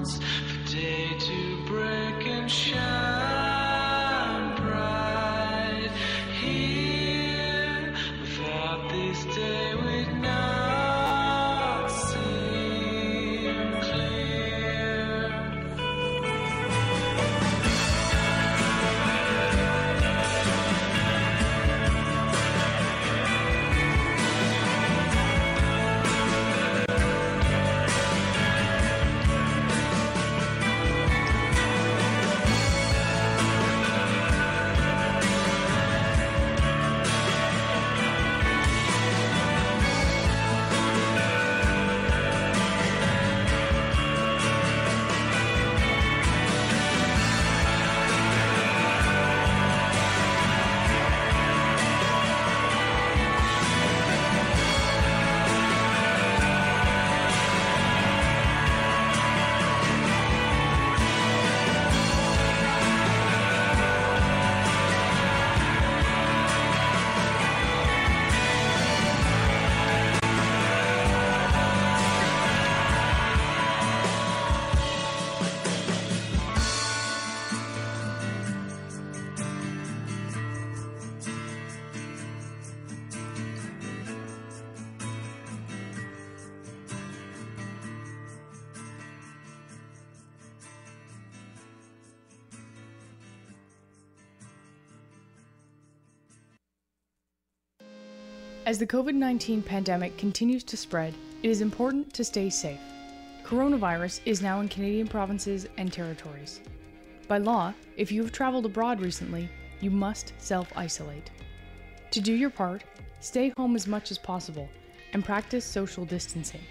As the COVID-19 pandemic continues to spread, it is important to stay safe. Coronavirus is now in Canadian provinces and territories. By law, if you have traveled abroad recently, you must self-isolate. To do your part, stay home as much as possible and practice social distancing.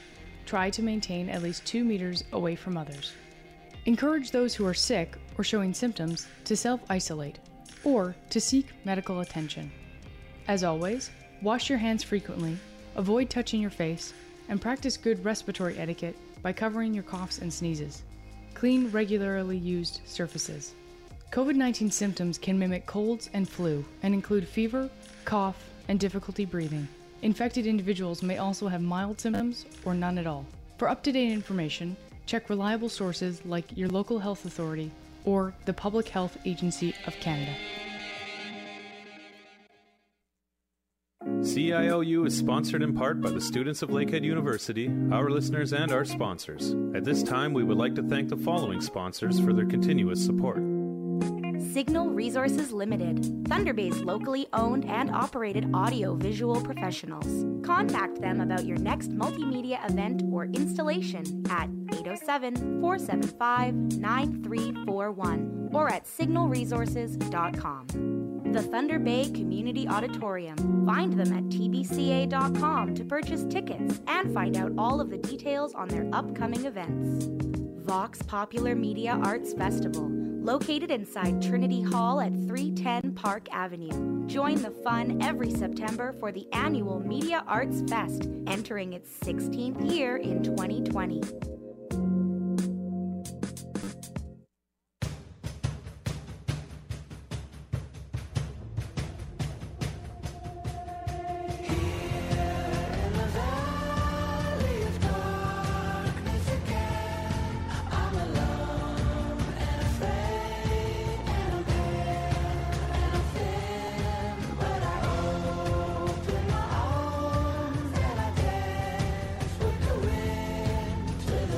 Try to maintain at least 2 meters away from others. Encourage those who are sick or showing symptoms to self-isolate or to seek medical attention. As always, wash your hands frequently, avoid touching your face, and practice good respiratory etiquette by covering your coughs and sneezes. Clean regularly used surfaces. COVID-19 symptoms can mimic colds and flu and include fever, cough, and difficulty breathing. Infected individuals may also have mild symptoms or none at all. For up-to-date information, check reliable sources like your local health authority or the Public Health Agency of Canada. CIOU is sponsored in part by the students of Lakehead University, our listeners, and our sponsors. At this time, we would like to thank the following sponsors for their continuous support. Signal Resources Limited, Thunder Bay's locally owned and operated audio-visual professionals. Contact them about your next multimedia event or installation at 807-475-9341 or at signalresources.com. The Thunder Bay Community Auditorium. Find them at tbca.com to purchase tickets and find out all of the details on their upcoming events. Vox Popular Media Arts Festival, located inside Trinity Hall at 310 Park Avenue. Join the fun every September for the annual Media Arts Fest, entering its 16th year in 2020. To the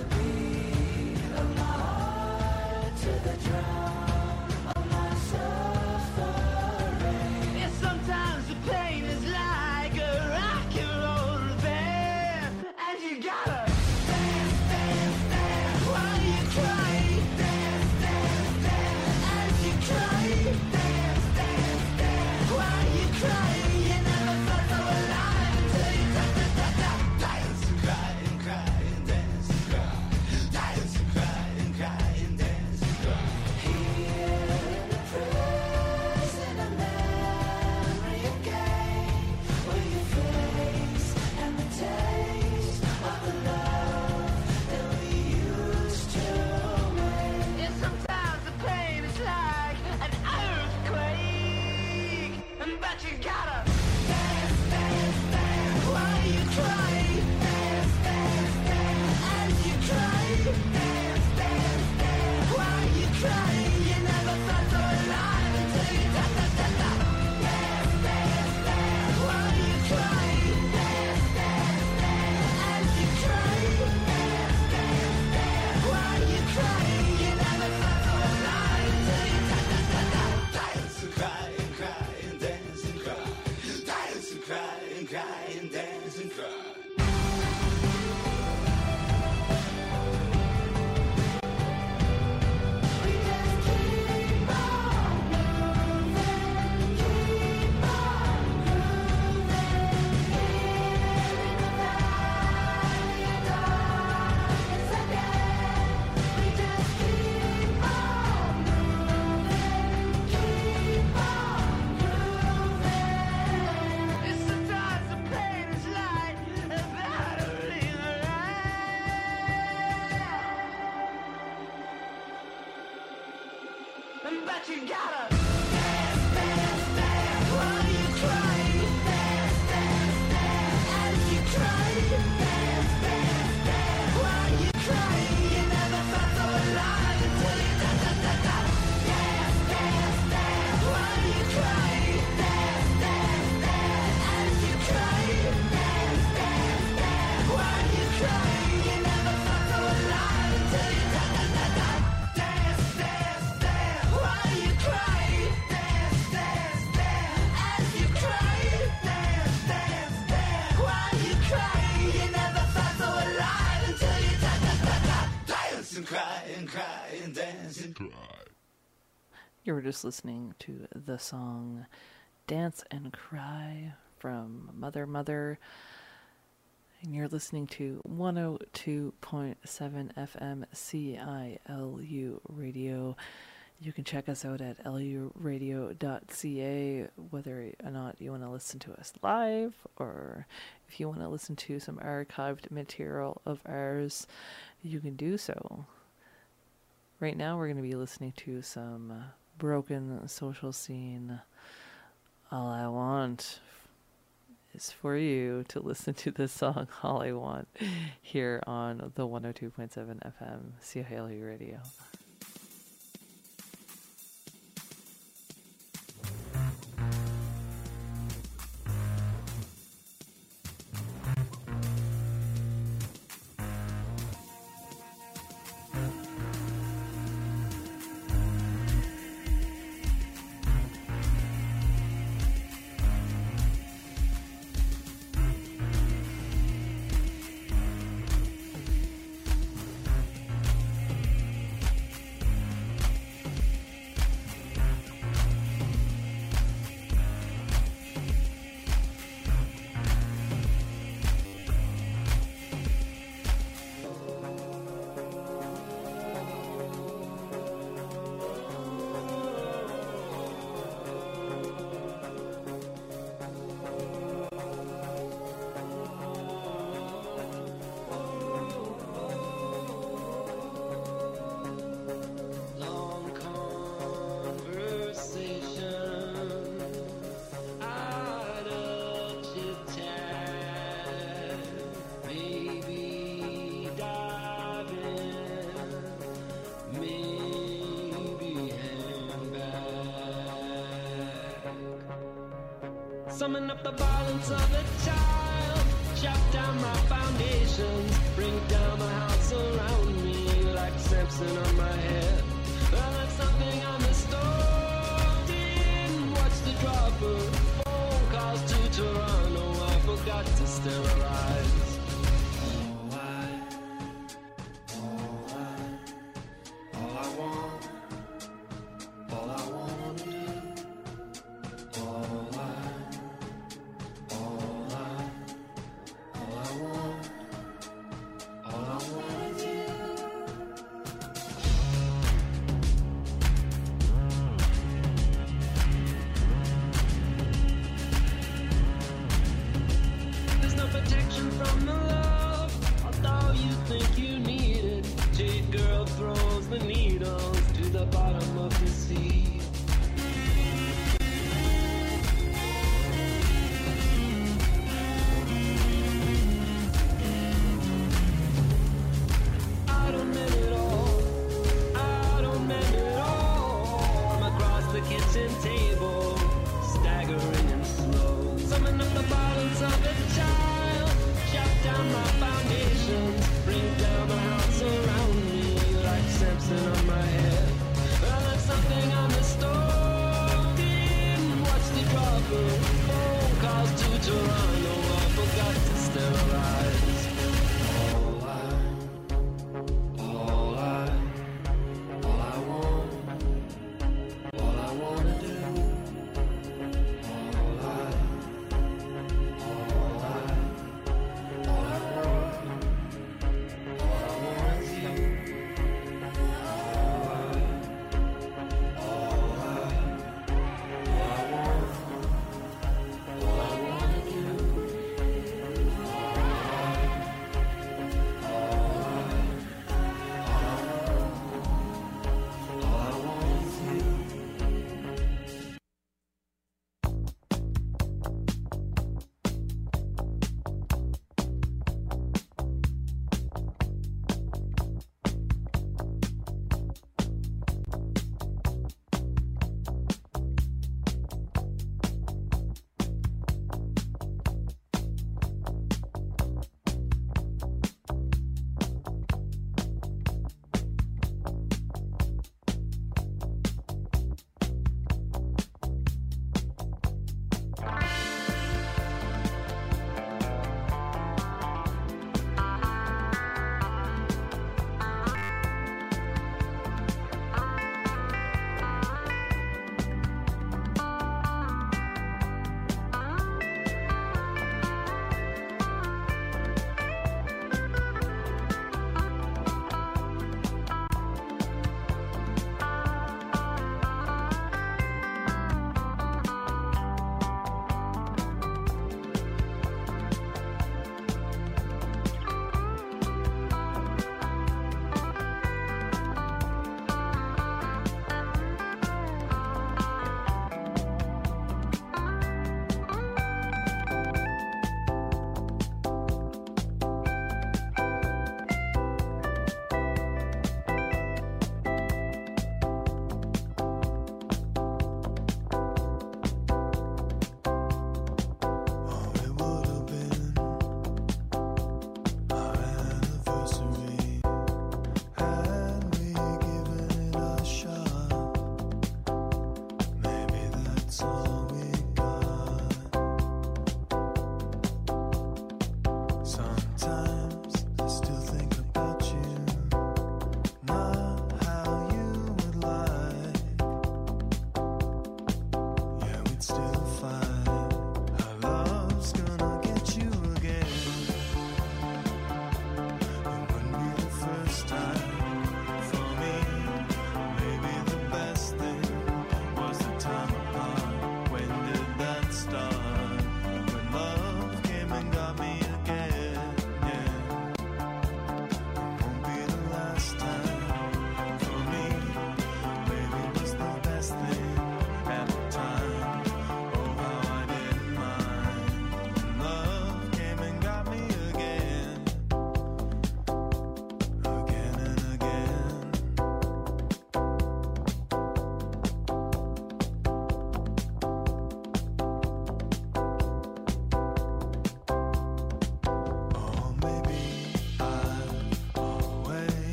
but you gotta dance, dance, dance. While you cry, dance, dance, dance. As you cry, dance, dance, dance. While you cry, you never felt so alive until you da da da da. Dance, dance, dance. While you cry, dance, dance, dance. As you cry, dance, dance, dance. While you cry, you never felt so alive until you da da da da. Dance, dance, dance. While you cry, dance, dance, dance. As you cry, dance, dance, dance. While you cry, you never felt so alive until you da da da da. Dance and cry and cry and dance and cry. You were just listening to the song Dance and Cry from Mother Mother, and you're listening to 102.7 FM CILU Radio. You can check us out at luradio.ca, whether or not you want to listen to us live, or if you want to listen to some archived material of ours, you can do so. Right now we're going to be listening to some Broken Social Scene. All I Want is for you to listen to this song, All I Want, here on the 102.7 FM CILU Radio. Summon up the violence of a child, chop down my foundations, bring down the house around me like Samson on my head. Well, that's something I understood. Didn't watch the dropper, phone calls to Toronto, I forgot to sterilize.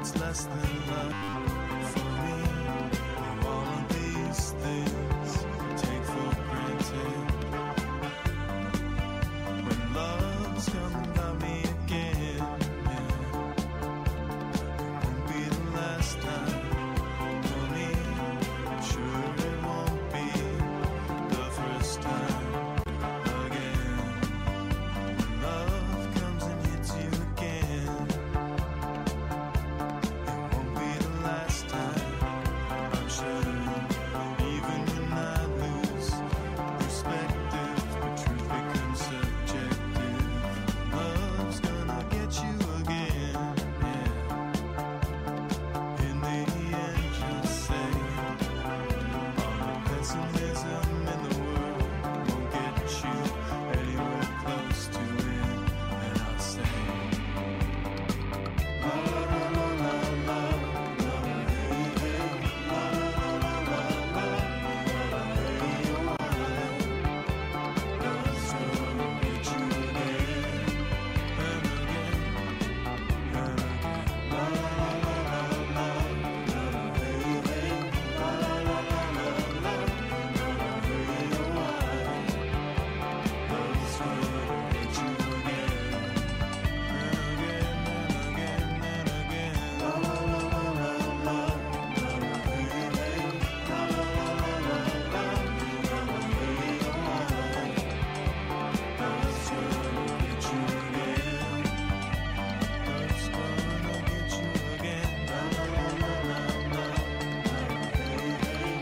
it's less than love for me. All of these things take for granted. When love's coming by me again, yeah, it won't be the last time for me. I'm sure it won't be the first time again. When love comes and hits you again, it won't be the last time, I'm sure. Even when I lose perspective, but truth becomes subjective. Love's gonna get you again, yeah. In the end, you'll say all the pessimism in the world won't get you anywhere close to it. And I'll say, la la la la la la, la hey hey, la la la la la la, la hey why? Love's gonna get you again and again and again. La la la la la la, la hey hey, la la la la la la, la hey why? Love's gonna get you again and again and again and again. La la la la la la, la hey hey, la la la la la la, la hey why? Love's gonna get you again. Love's gonna get you again. La la la la la la, hey hey,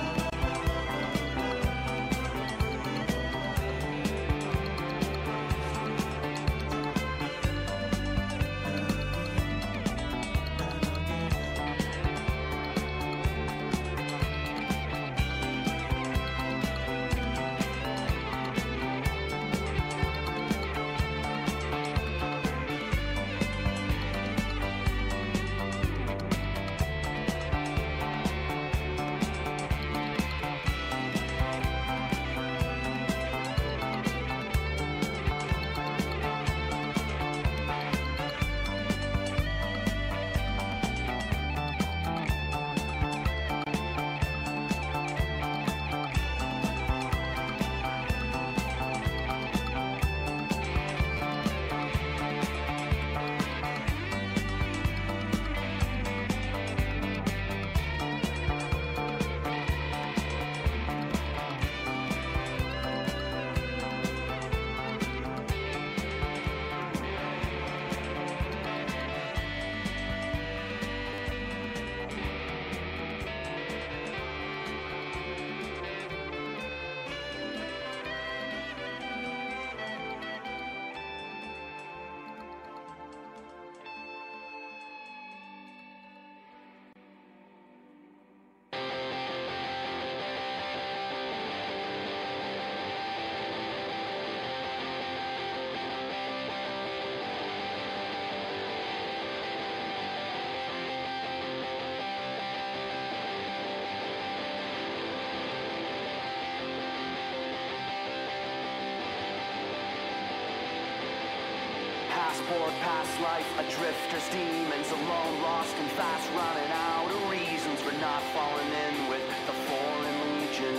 Passport, past life, a drifter's demons, alone, lost and fast, running out of reasons for not falling in with the foreign legion.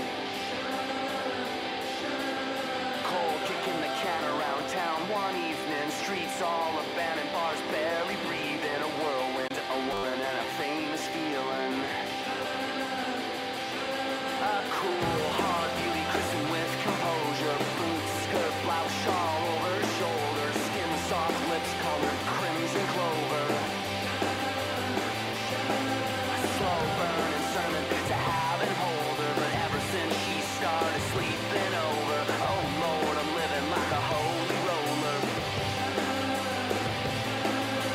Cold kicking the can around town one evening, streets all abandoned, bars barely breathing, a whirlwind, a woman and a famous feeling. A cool, hard beauty christened with composure, boots, skirt, blouse, shawl over her shoulders, skin soft, lips colored crimson clover. A slow burning sermon to have and hold her, but ever since she started sleeping over, oh Lord, I'm living like a holy roller.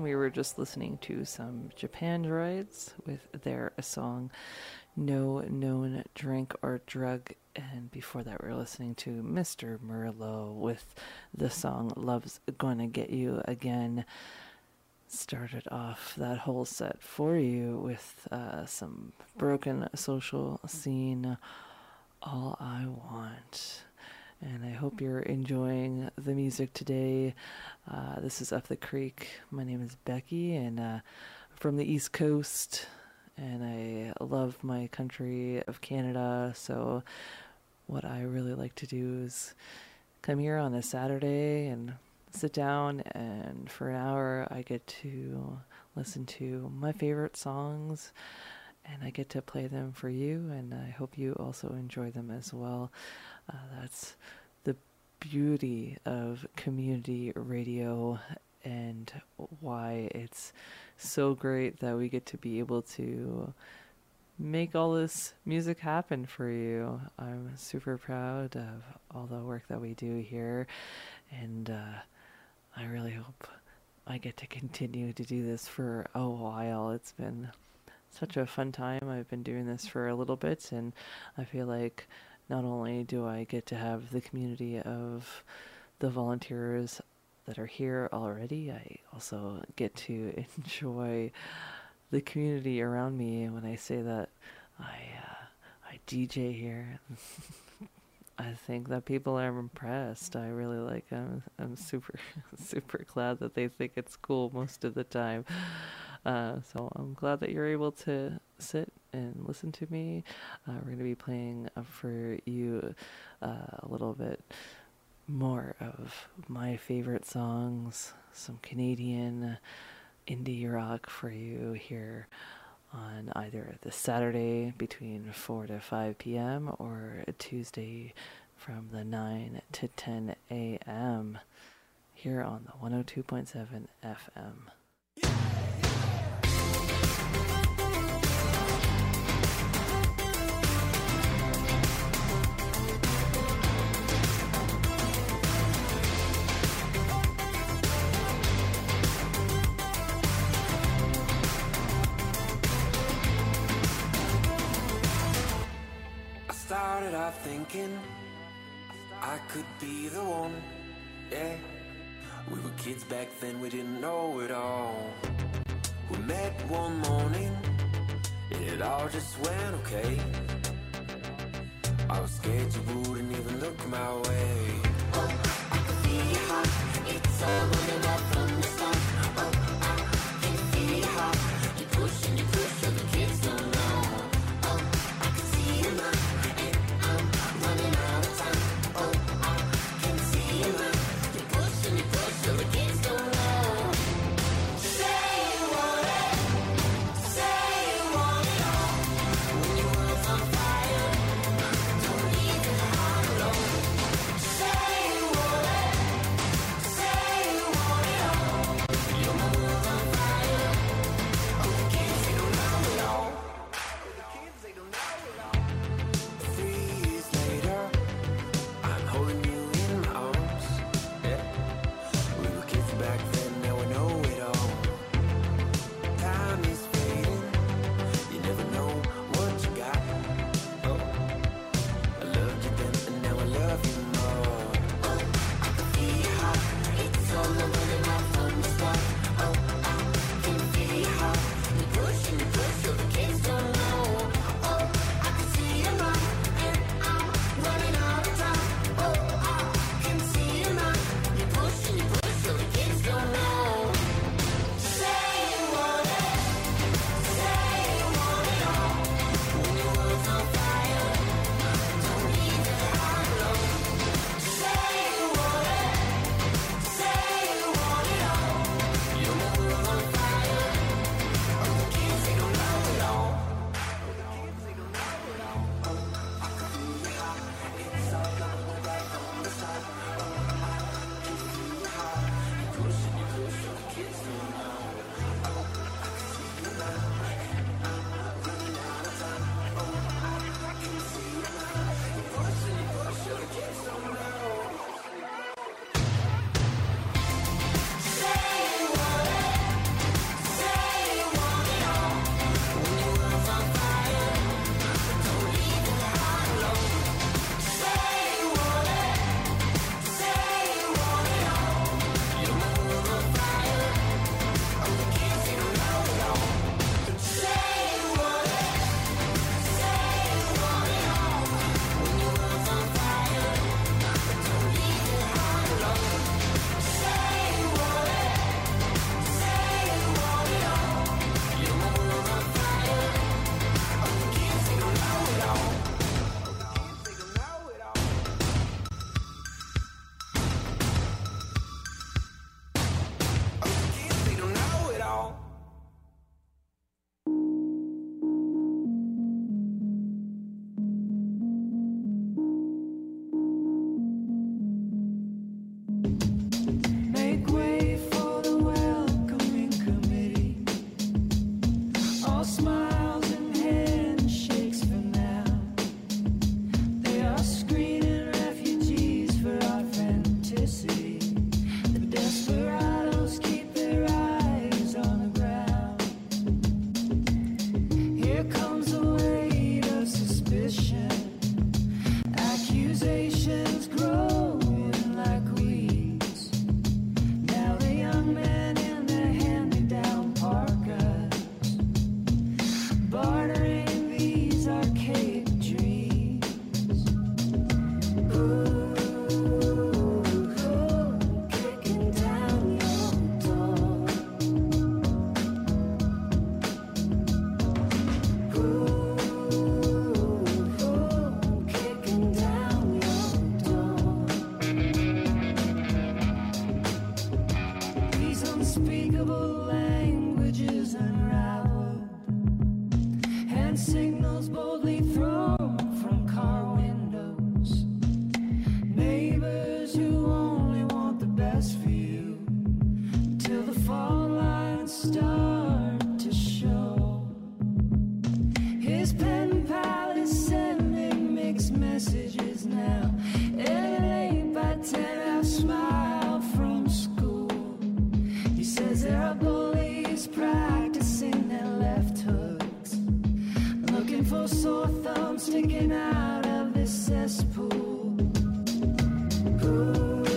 we were just listening to some Japan Droids with their song No Known Drink or Drug. And before that, we were listening to Mr. Merlot with the song Love's Gonna Get You Again. Started off that whole set for you with some Broken Social Scene, All I Want. And I hope you're enjoying the music today. This is Up the Creek. My name is Becky, and from the East Coast, and I love my country of Canada. So what I really like to do is come here on a Saturday and sit down, and for an hour I get to listen to my favorite songs, and I get to play them for you, and I hope you also enjoy them as well. That's the beauty of community radio and why it's so great that we get to be able to make all this music happen for you. I'm super proud of all the work that we do here, and I really hope I get to continue to do this for a while. It's been such a fun time. I've been doing this for a little bit, and I feel like not only do I get to have the community of the volunteers that are here already, I also get to enjoy the community around me. And when I say that I DJ here, I think that people are impressed. I really like them. I'm super glad that they think it's cool most of the time. So I'm glad that you're able to sit and listen to me. We're going to be playing for you a little bit more of my favorite songs, some Canadian indie rock for you here on either the Saturday between 4 to 5 p.m. or a Tuesday from the 9 to 10 a.m. here on the 102.7 FM. Started off thinking I could be the one, yeah. We were kids back then, we didn't know it all. We met one morning, and it all just went okay. I was scared you wouldn't even look my way. Oh, I can feel your heart, it's all running out from the start. Oh, I can feel your heart, you push, and the kids don't know. Oh, I can see you now. Running out of time. Oh, I can see you now. You push, so the kids don't know. Say you want it all. When your world's on fire, don't leave your heart alone. Say unspeakable languages unraveled, hand signals boldly thrown from car windows, neighbors who only want the best for you, till the fault lines start to show. His pen pal is sending mixed messages now, and an 8x10 half smile from school. He says there are bullies practicing their left hooks, looking for sore thumbs sticking out of this cesspool. Ooh,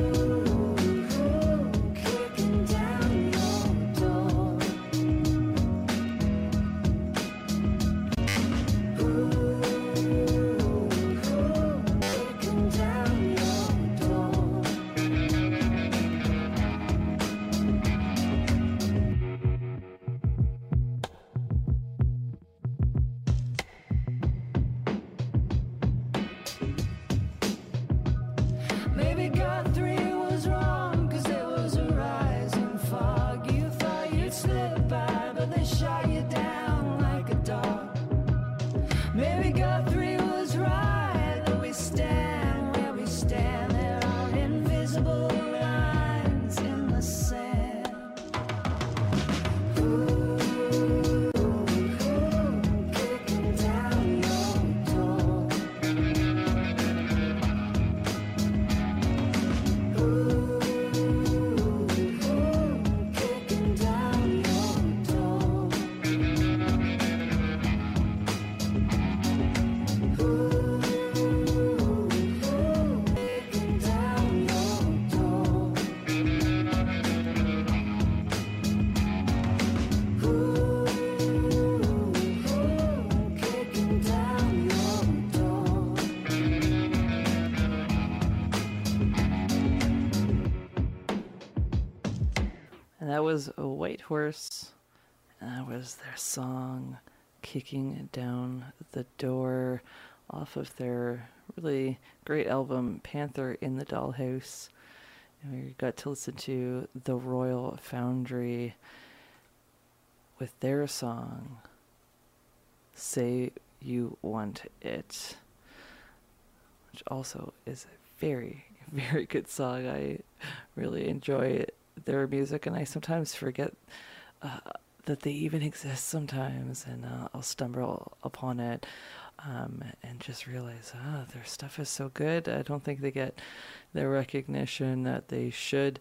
kicking down your door. Kicking down your door. Maybe Guthrie was wrong, 'cause there was a rising fog. You thought you'd slip by, but they shot you down like a dog. Maybe Guthrie was right, that we stand where we stand. There are invisible lines in the sand. Ooh, kicking down your door. Kicking down your door. Kicking down your door. Kicking down your door. And that was a White Horse. And that was their song, Kicking Down the Door, off of their really great album, Panther in the Dollhouse. And we got to listen to The Royal Foundry with their song, Say You Want It, which also is a very, very good song. I really enjoy their music, and I sometimes forget that they even exist sometimes, and I'll stumble upon it and just realize, their stuff is so good. I don't think they get the recognition that they should.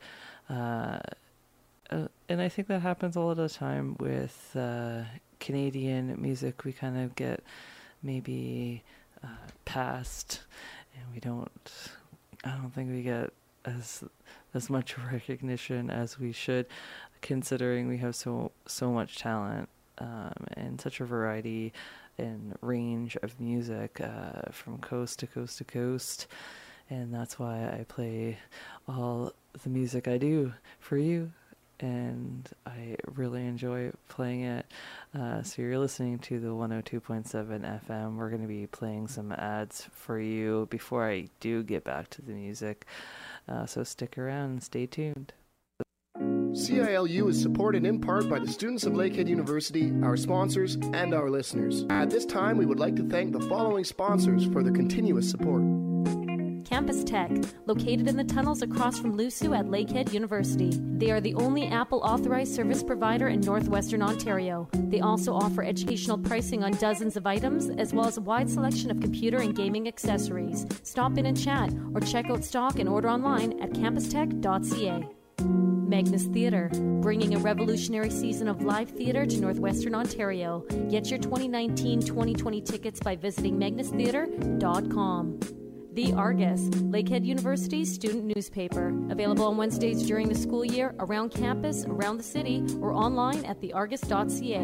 And I think that happens all the time with Canadian music. We kind of get maybe past, and I don't think we get as much recognition as we should, considering we have so much talent and such a variety and range of music from coast to coast to coast. And that's why I play all the music I do for you, and I really enjoy playing it. So you're listening to the 102.7 FM. We're going to be playing some ads for you before I do get back to the music. So stick around and stay tuned. CILU is supported in part by the students of Lakehead University, our sponsors, and our listeners. At this time, we would like to thank the following sponsors for their continuous support. Campus Tech, located in the tunnels across from LUSU at Lakehead University. They are the only Apple authorized service provider in northwestern Ontario. They also offer educational pricing on dozens of items, as well as a wide selection of computer and gaming accessories. Stop in and chat, or check out stock and order online at campustech.ca. Magnus Theatre, bringing a revolutionary season of live theatre to northwestern Ontario. Get your 2019-2020 tickets by visiting magnustheatre.com. The Argus, Lakehead University's student newspaper. Available on Wednesdays during the school year, around campus, around the city, or online at theargus.ca.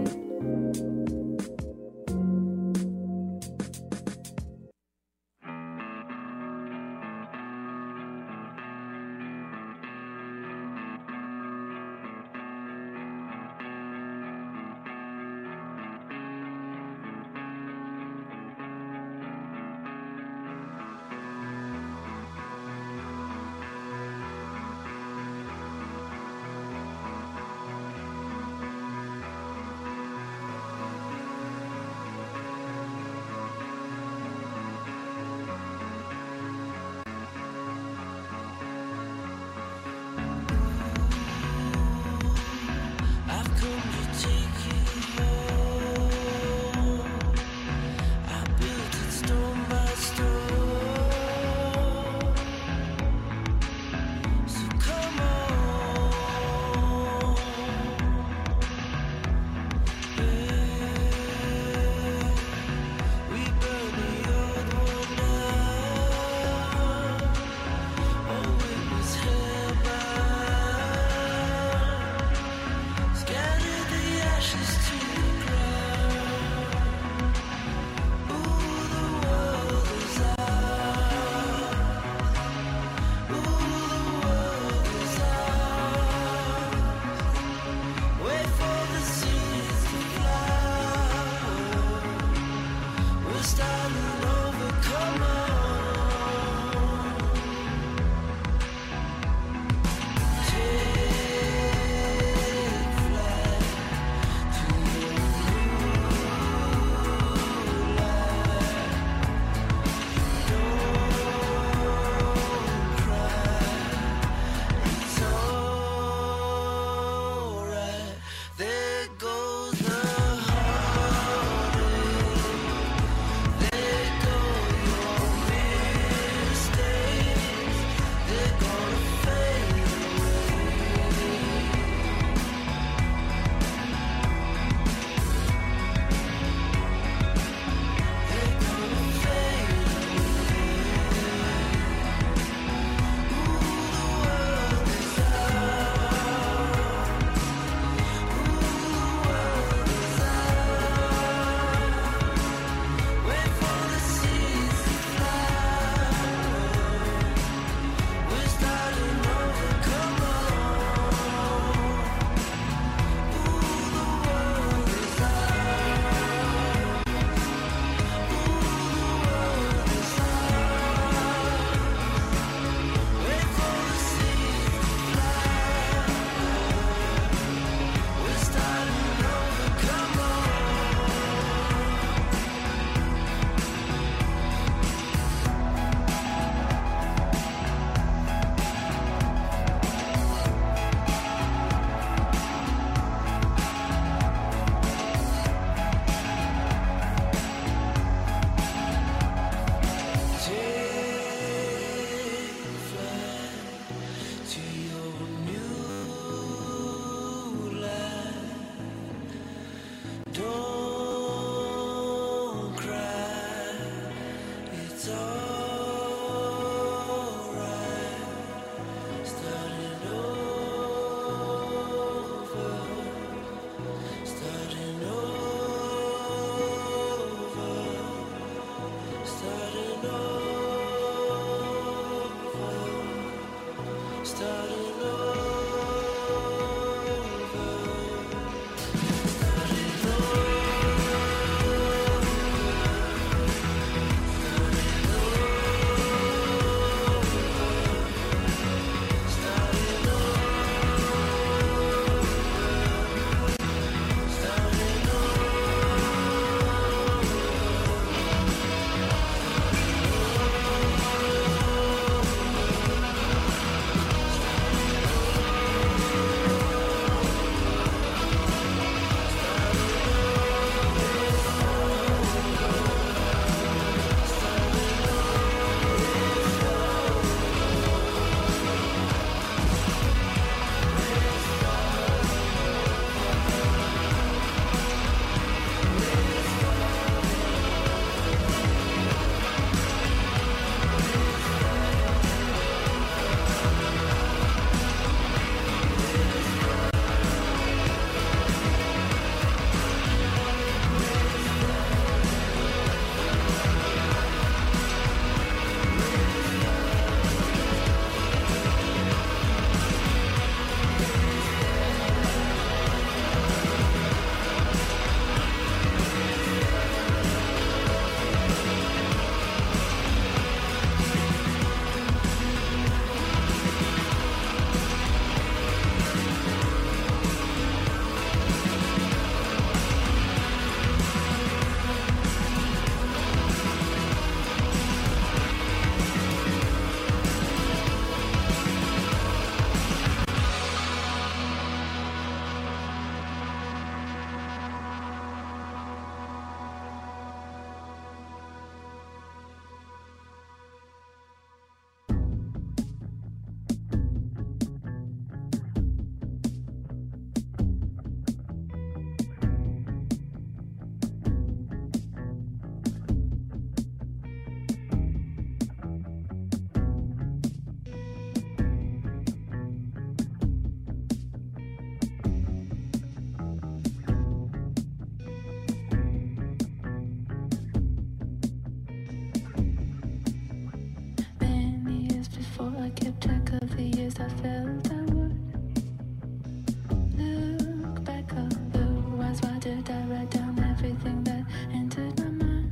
script, I write down everything that entered my mind.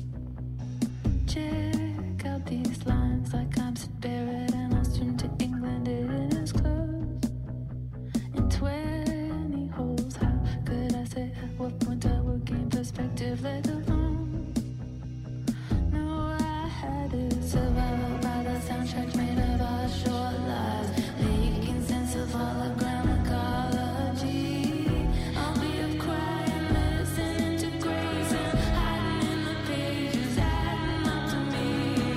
Check out these lines like I'm Sid Barrett and I'll swim to England, it is close. In 20 holes, how could I say at what point I will gain perspective, let alone know I had it. Survival by the soundtrack made of our short lives, making sense of hologram ecology. I'll be up crying, listening to Grace and hiding in the pages, adding up to me.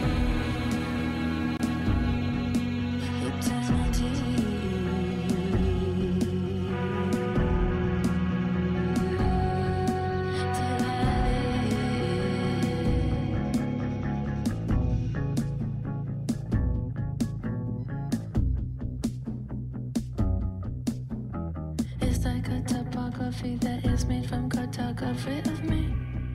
Eternity. It's like a topography that is made from cartography of me.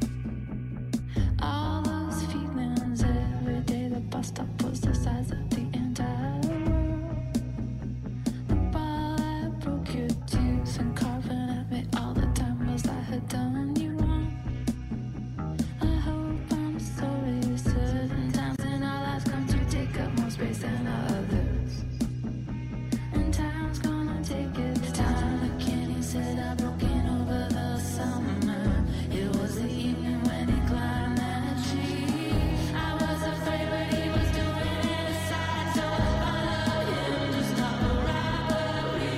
All those feelings every day. The bus stop was the size of the entire world. The ball that broke your tooth and carving at me all the time was I had done you wrong. I hope I'm sorry. Certain times in our lives come to take up more space than others. And time's gonna take its time. The canyon said I broke in over the summer. It was the evening when he climbed that tree. I was afraid what he was doing inside, so I followed him to stop a robbery.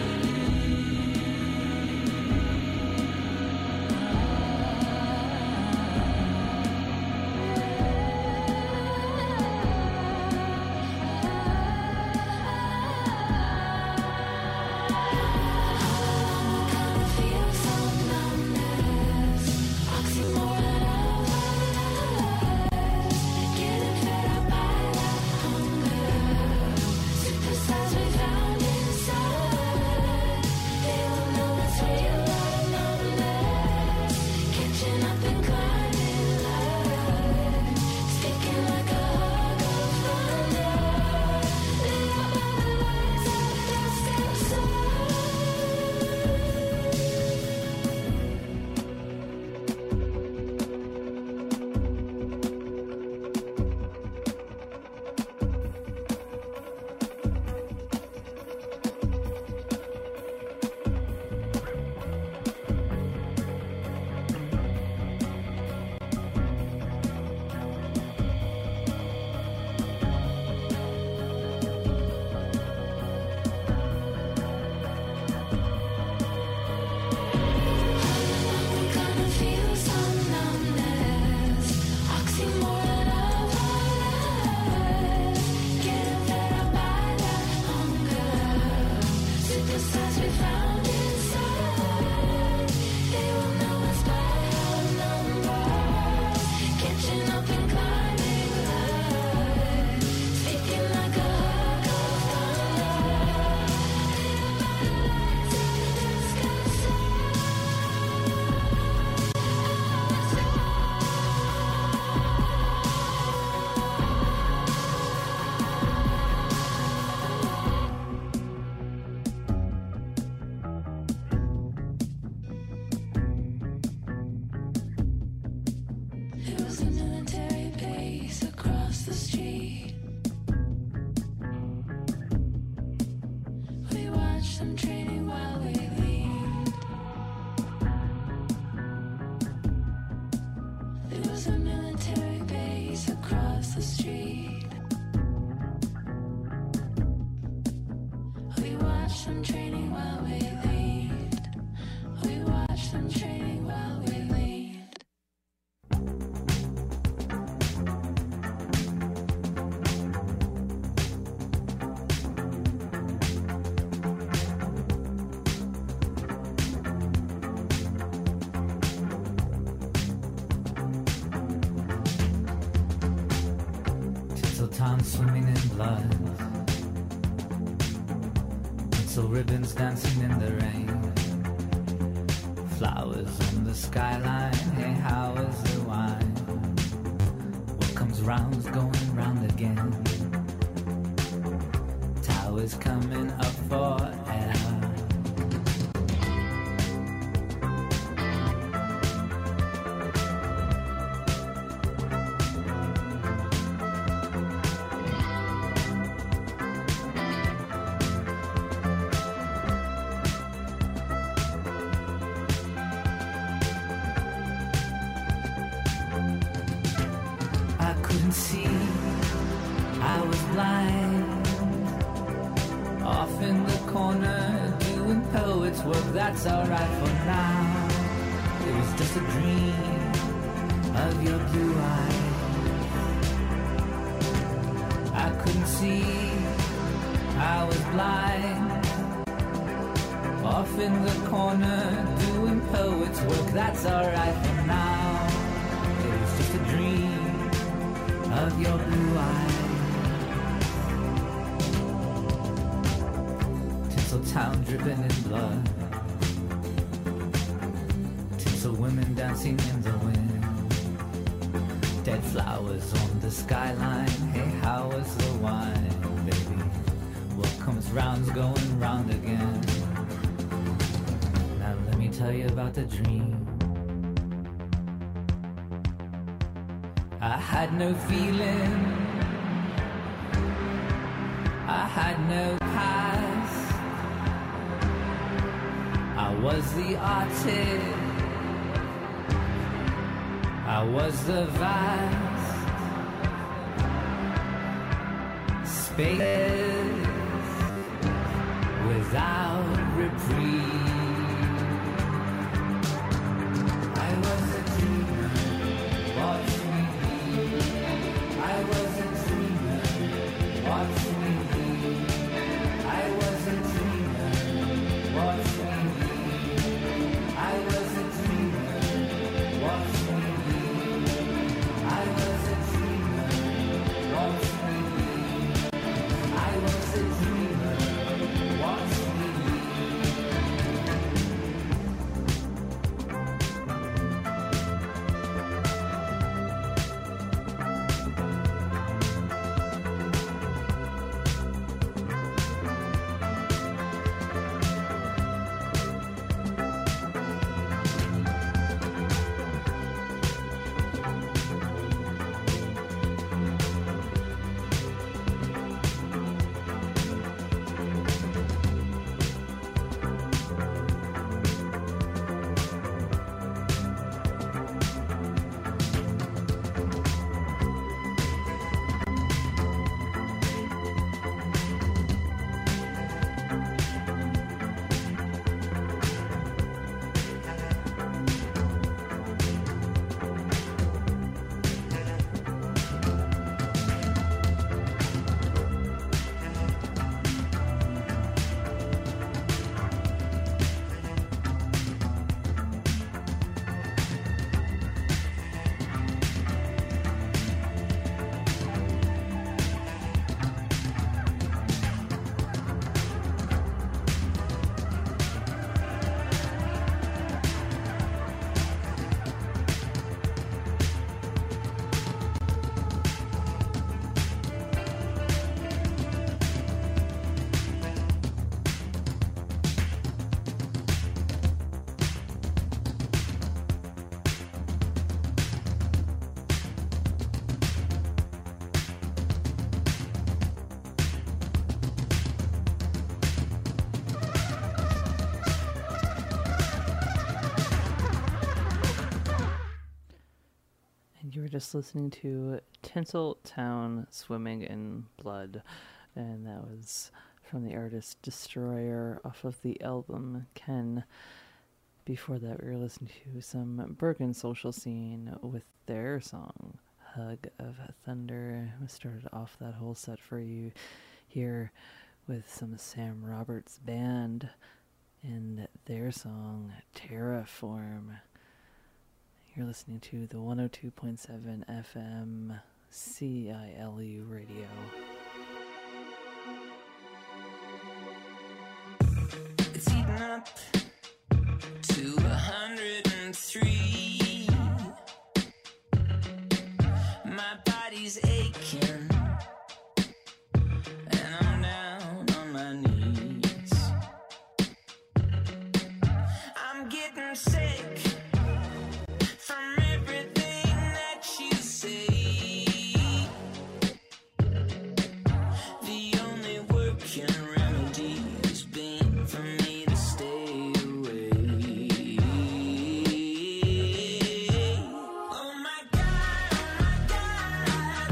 Feel some numbness, oxymoron of lies. Getting fed up by that hunger, superstars we found inside. They will know it's real out of numbness, catching up and climbing light, speaking like a hug of thunder. Lit up by the lights of dusk outside. I'm gonna feel some numbness, oxymoron of lies. Getting fed up by that hunger, superstars we found inside. They will know us by our numbers, catching up and climbing light, speaking like a hug of thunder. Lit up by the lights of dusk outside. It was a military base across the street. We watched them training while we leaned. There was a military base across the street. We watched them training while we leaned. We watched them training while we leaned. Tinseltown swimming in blood, tinsel ribbons dancing in the rain, flowers on the skyline. Hey, how is the wine? What comes round's going round again. Towers coming up for air. couldn't see, I was blind. Off in the corner, doing poets' work, that's alright for now. It was just a dream of your blue eyes. I couldn't see, I was blind. Off in the corner, doing poets' work, that's alright for now. It was just a dream of your blue eyes. Tinseltown dripping in blood, tinsel women dancing in the wind, dead flowers on the skyline. Hey, how was the wine, baby? What comes round's going round again. Now let me tell you about the dream. I had no feeling, I had no past. I was the artist, I was the vast space without reprieve. I was a dreamer, watch me be. I was a dreamer, watch me be. I was a dreamer, watch me be. I was a dreamer, watch me be. I was a dreamer, watch me be. I was a dreamer, watch me be. You were just listening to Tinseltown Swimming in Blood, and that was from the artist Destroyer off of the album Ken. Before that, we were listening to some Bergen Social Scene with their song Hug of Thunder. We started off that whole set for you here with some Sam Roberts Band and their song Terraform. You're listening to the 102.7 FM CILU radio. It's eating up to 103. My body's aching, and I'm down on my knees. I'm getting sick from everything that you say. The only working remedy has been for me to stay away. Oh my God,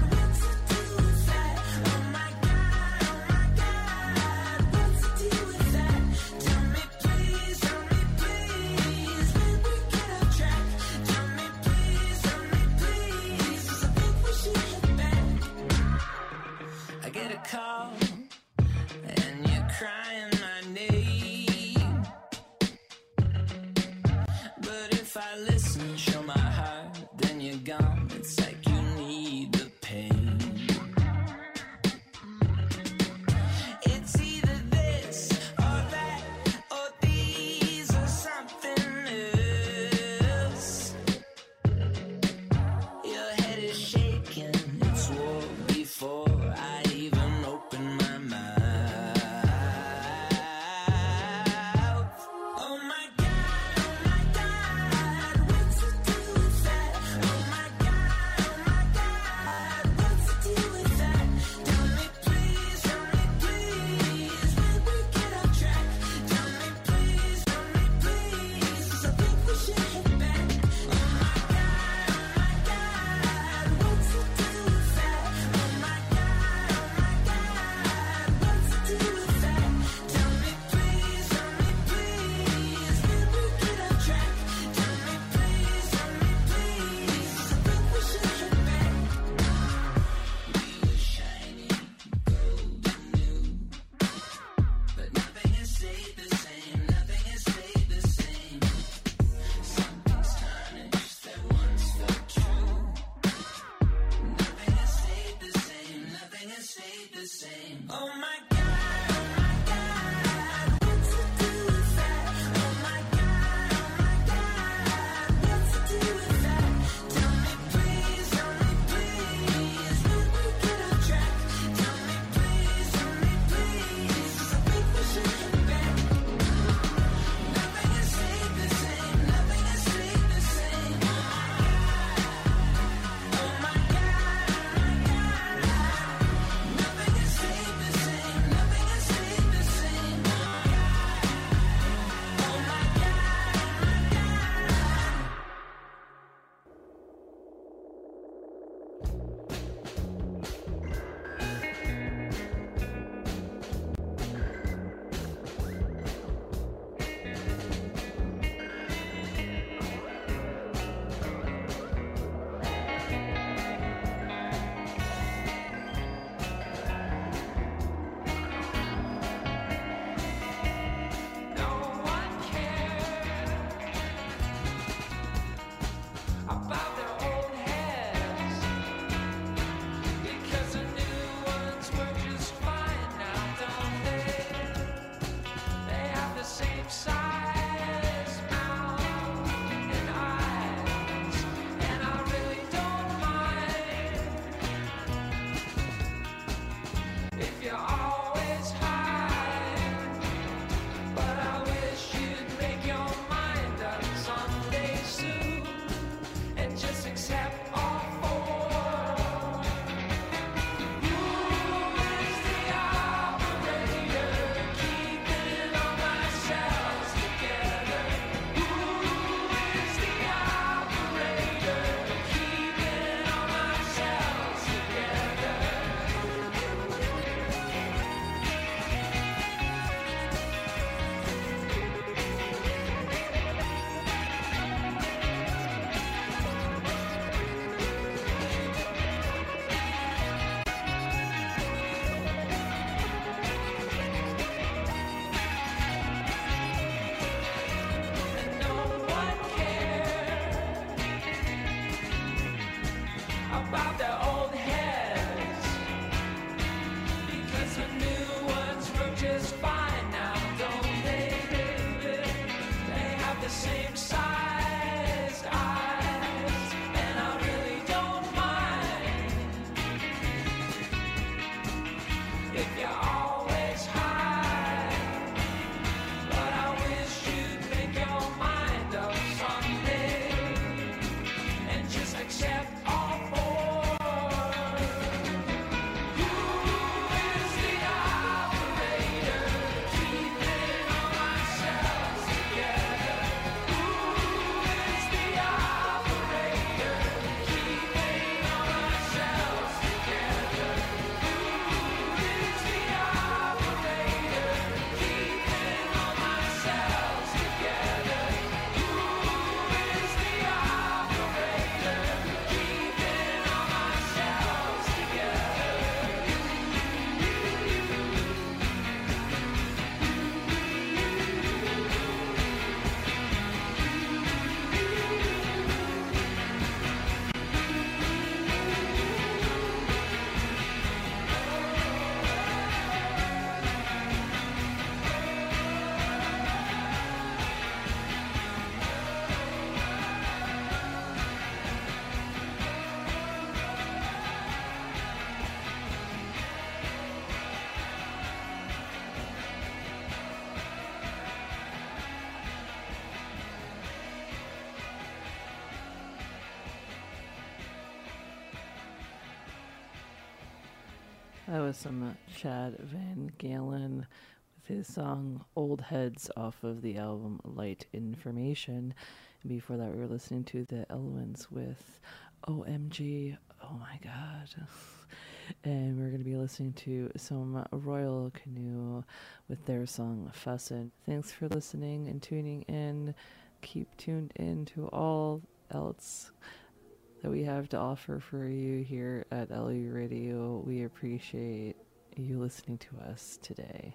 That was some Chad Van Galen with his song Old Heads off of the album Light Information. And before that, we were listening to The Elements with OMG. Oh my God. And we're going to be listening to some Royal Canoe with their song Fussin'. Thanks for listening and tuning in. Keep tuned in to all else that we have to offer for you here at LU Radio. We appreciate you listening to us today.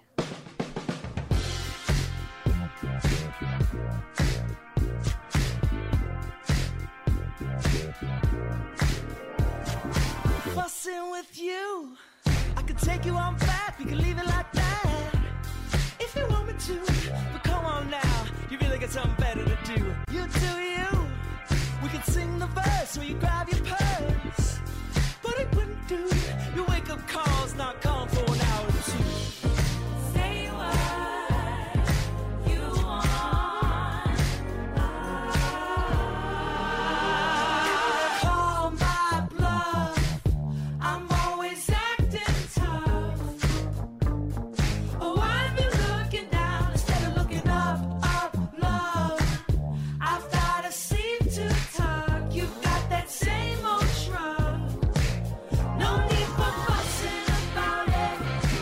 Fussing with you, I could take you on back, we could leave it like that. If you want me to, but come on now, you really got something better to do. You do you, we could sing the verse or you grab your purse. But it wouldn't do, your wake up call's not calling for an hour or two. Say what you want. Call my bluff, I'm always acting tough. Oh, I've been looking down instead of looking up, love. I've got a seat to talk, you've got that same old shrug. No need for fussing about it.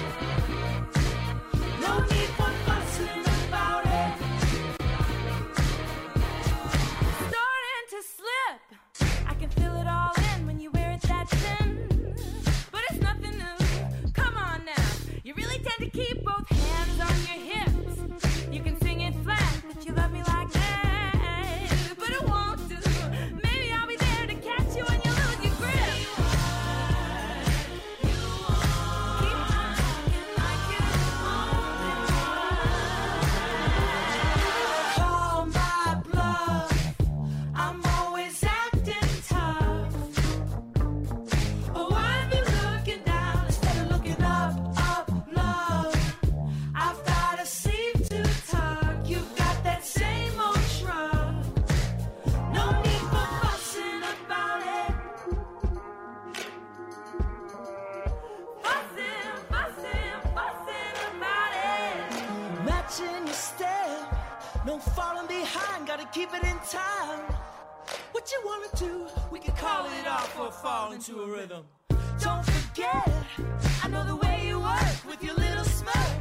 No need for fussing about it. Starting to slip, I can feel it all in when you wear it that thin. But it's nothing new, come on now. You really tend to keep both hands on your hips. You can sing it flat, but you love me like that. But it won't do, maybe I'll be there to catch you when you lose your grip. Keep talking like you call my bluff, I'm always acting tough. Oh, I've been looking down instead of looking up, love. I've got a seat to talk, you've got that same old shrug. No need for fussing about it. Fussing about it. Matching your step, no falling behind, gotta keep it in time. What you wanna do, we can call it off or fall into a rhythm. Don't forget, I know the way you work with your little smirk.